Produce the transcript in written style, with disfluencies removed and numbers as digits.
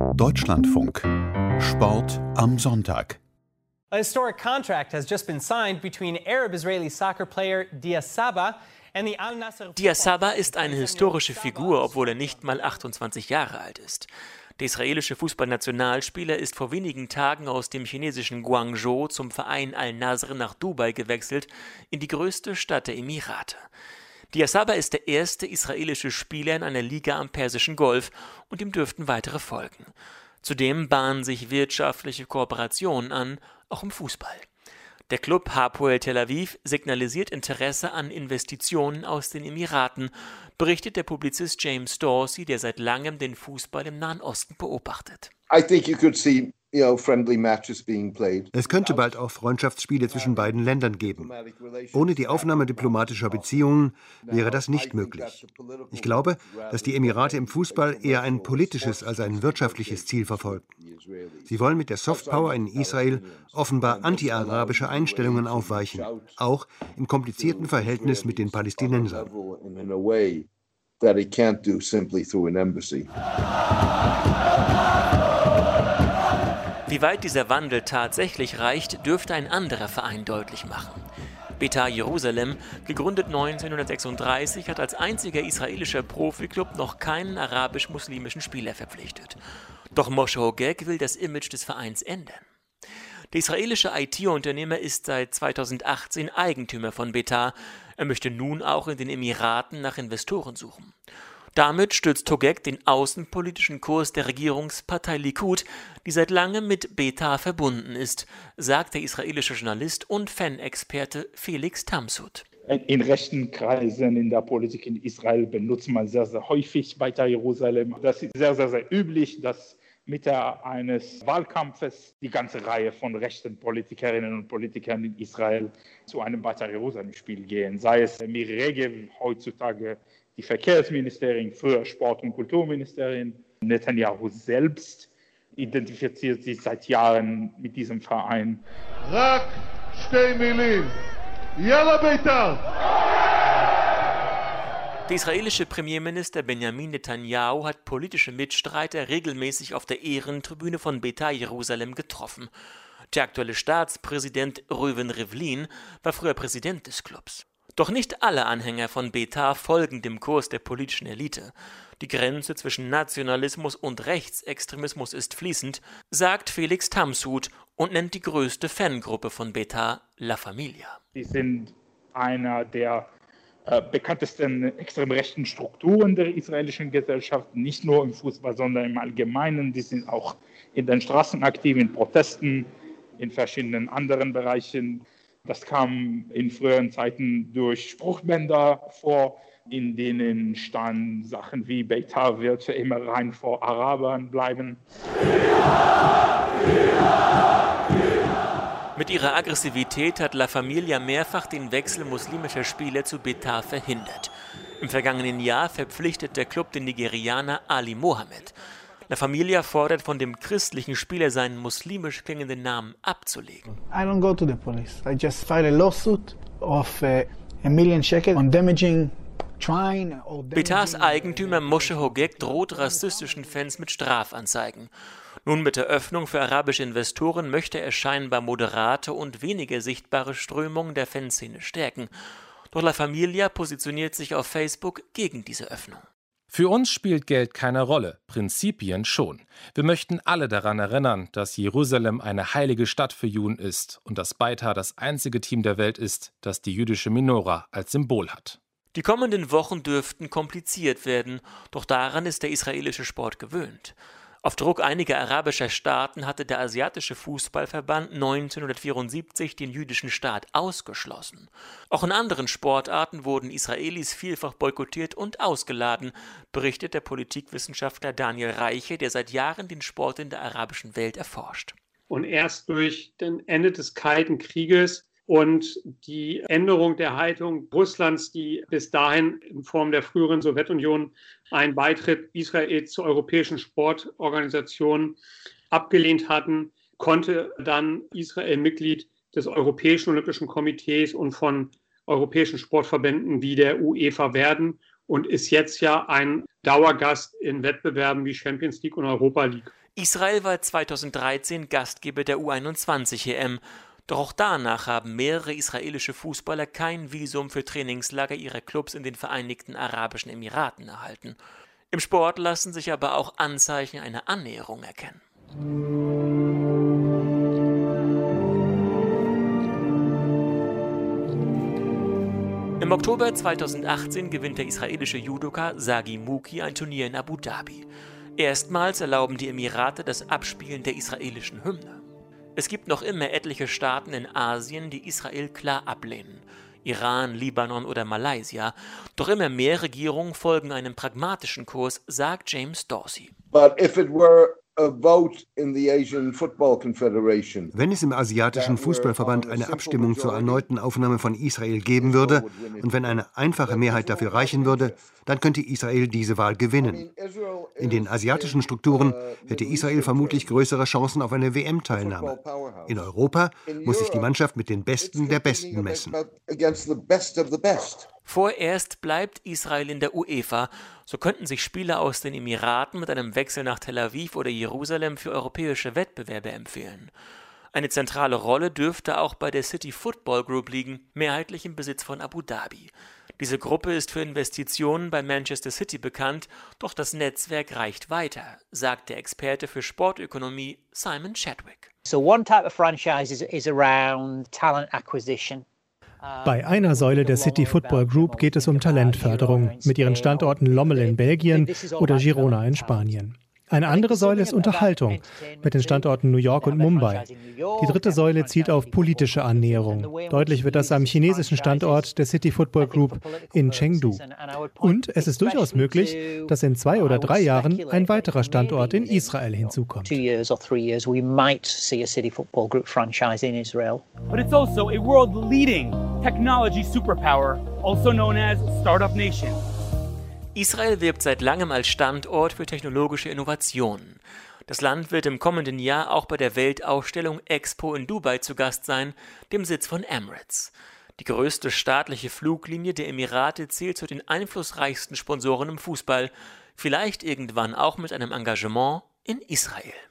Deutschlandfunk. Sport am Sonntag. A historic contract has just been signed between Arab-Israeli soccer player Dia Saba and the Al Nassr. Dia Saba ist eine historische Figur, obwohl er nicht mal 28 Jahre alt ist. Der israelische Fußballnationalspieler ist vor wenigen Tagen aus dem chinesischen Guangzhou zum Verein Al Nassr nach Dubai gewechselt, in die größte Stadt der Emirate. Dia Saba ist der erste israelische Spieler in einer Liga am Persischen Golf und ihm dürften weitere folgen. Zudem bahnen sich wirtschaftliche Kooperationen an, auch im Fußball. Der Club Hapoel Tel Aviv signalisiert Interesse an Investitionen aus den Emiraten, berichtet der Publizist James Dorsey, der seit langem den Fußball im Nahen Osten beobachtet. Es könnte bald auch Freundschaftsspiele zwischen beiden Ländern geben. Ohne die Aufnahme diplomatischer Beziehungen wäre das nicht möglich. Ich glaube, dass die Emirate im Fußball eher ein politisches als ein wirtschaftliches Ziel verfolgen. Sie wollen mit der Softpower in Israel offenbar anti-arabische Einstellungen aufweichen, auch im komplizierten Verhältnis mit den Palästinensern. Wie weit dieser Wandel tatsächlich reicht, dürfte ein anderer Verein deutlich machen. Beitar Jerusalem, gegründet 1936, hat als einziger israelischer Profiklub noch keinen arabisch-muslimischen Spieler verpflichtet. Doch Moshe Hogeg will das Image des Vereins ändern. Der israelische IT-Unternehmer ist seit 2018 Eigentümer von Beitar. Er möchte nun auch in den Emiraten nach Investoren suchen. Damit stützt Hogeg den außenpolitischen Kurs der Regierungspartei Likud, die seit langem mit Beitar verbunden ist, sagt der israelische Journalist und Fanexperte Felix Tamsud. In rechten Kreisen in der Politik in Israel benutzt man sehr, sehr häufig Beitar Jerusalem. Das ist sehr, sehr, sehr üblich, dass Mitte eines Wahlkampfes die ganze Reihe von rechten Politikerinnen und Politikern in Israel zu einem Beitar Jerusalem-Spiel gehen. Sei es Miri Regev, heutzutage die Verkehrsministerin, früher Sport- und Kulturministerin. Netanyahu selbst identifiziert sich seit Jahren mit diesem Verein. Rak shtei milim. Yalla Beitar! Der israelische Premierminister Benjamin Netanyahu hat politische Mitstreiter regelmäßig auf der Ehrentribüne von Beitar Jerusalem getroffen. Der aktuelle Staatspräsident Reuven Rivlin war früher Präsident des Clubs. Doch nicht alle Anhänger von Beitar folgen dem Kurs der politischen Elite. Die Grenze zwischen Nationalismus und Rechtsextremismus ist fließend, sagt Felix Tamsud und nennt die größte Fangruppe von Beitar La Familia. Sie sind einer der bekanntesten extrem rechten Strukturen der israelischen Gesellschaft, nicht nur im Fußball, sondern im Allgemeinen. Die sind auch in den Straßen aktiv, in Protesten, in verschiedenen anderen Bereichen. Das kam in früheren Zeiten durch Spruchbänder vor, in denen standen Sachen wie Beitar wird für immer rein vor Arabern bleiben. Mit ihrer Aggressivität hat La Familia mehrfach den Wechsel muslimischer Spieler zu Beitar verhindert. Im vergangenen Jahr verpflichtet der Club den Nigerianer Ali Mohammed. La Familia fordert von dem christlichen Spieler, seinen muslimisch klingenden Namen abzulegen. I don't go to the police. I just filed a lawsuit of $1 million on damaging. Beitars Eigentümer Moshe Hogeg droht rassistischen Fans mit Strafanzeigen. Nun mit der Öffnung für arabische Investoren möchte er scheinbar moderate und weniger sichtbare Strömungen der Fanszene stärken. Doch La Familia positioniert sich auf Facebook gegen diese Öffnung. Für uns spielt Geld keine Rolle, Prinzipien schon. Wir möchten alle daran erinnern, dass Jerusalem eine heilige Stadt für Juden ist und dass Beitar das einzige Team der Welt ist, das die jüdische Menora als Symbol hat. Die kommenden Wochen dürften kompliziert werden, doch daran ist der israelische Sport gewöhnt. Auf Druck einiger arabischer Staaten hatte der asiatische Fußballverband 1974 den jüdischen Staat ausgeschlossen. Auch in anderen Sportarten wurden Israelis vielfach boykottiert und ausgeladen, berichtet der Politikwissenschaftler Daniel Reiche, der seit Jahren den Sport in der arabischen Welt erforscht. Und erst durch das Ende des Kalten Krieges und die Änderung der Haltung Russlands, die bis dahin in Form der früheren Sowjetunion einen Beitritt Israels zur europäischen Sportorganisation abgelehnt hatten, konnte dann Israel Mitglied des Europäischen Olympischen Komitees und von europäischen Sportverbänden wie der UEFA werden und ist jetzt ja ein Dauergast in Wettbewerben wie Champions League und Europa League. Israel war 2013 Gastgeber der U21-EM. Doch auch danach haben mehrere israelische Fußballer kein Visum für Trainingslager ihrer Clubs in den Vereinigten Arabischen Emiraten erhalten. Im Sport lassen sich aber auch Anzeichen einer Annäherung erkennen. Im Oktober 2018 gewinnt der israelische Judoka Sagi Muki ein Turnier in Abu Dhabi. Erstmals erlauben die Emirate das Abspielen der israelischen Hymne. Es gibt noch immer etliche Staaten in Asien, die Israel klar ablehnen. Iran, Libanon oder Malaysia. Doch immer mehr Regierungen folgen einem pragmatischen Kurs, sagt James Dorsey. Wenn es im Asiatischen Fußballverband eine Abstimmung zur erneuten Aufnahme von Israel geben würde und wenn eine einfache Mehrheit dafür reichen würde, dann könnte Israel diese Wahl gewinnen. In den asiatischen Strukturen hätte Israel vermutlich größere Chancen auf eine WM-Teilnahme. In Europa muss sich die Mannschaft mit den Besten der Besten messen. Vorerst bleibt Israel in der UEFA. So könnten sich Spieler aus den Emiraten mit einem Wechsel nach Tel Aviv oder Jerusalem für europäische Wettbewerbe empfehlen. Eine zentrale Rolle dürfte auch bei der City Football Group liegen, mehrheitlich im Besitz von Abu Dhabi. Diese Gruppe ist für Investitionen bei Manchester City bekannt, doch das Netzwerk reicht weiter, sagt der Experte für Sportökonomie Simon Chadwick. So one type of franchise is around talent acquisition. Bei einer Säule der City Football Group geht es um Talentförderung mit ihren Standorten Lommel in Belgien oder Girona in Spanien. Eine andere Säule ist Unterhaltung mit den Standorten New York und Mumbai. Die dritte Säule zielt auf politische Annäherung. Deutlich wird das am chinesischen Standort der City Football Group in Chengdu. Und es ist durchaus möglich, dass in 2 oder 3 Jahren ein weiterer Standort in Israel hinzukommt. 2 years or 3 years we might see a City Football Group franchise in Israel. But it's also a world-leading technology superpower, also known as Startup Nation. Israel wirbt seit langem als Standort für technologische Innovationen. Das Land wird im kommenden Jahr auch bei der Weltausstellung Expo in Dubai zu Gast sein, dem Sitz von Emirates. Die größte staatliche Fluglinie der Emirate zählt zu den einflussreichsten Sponsoren im Fußball, vielleicht irgendwann auch mit einem Engagement in Israel.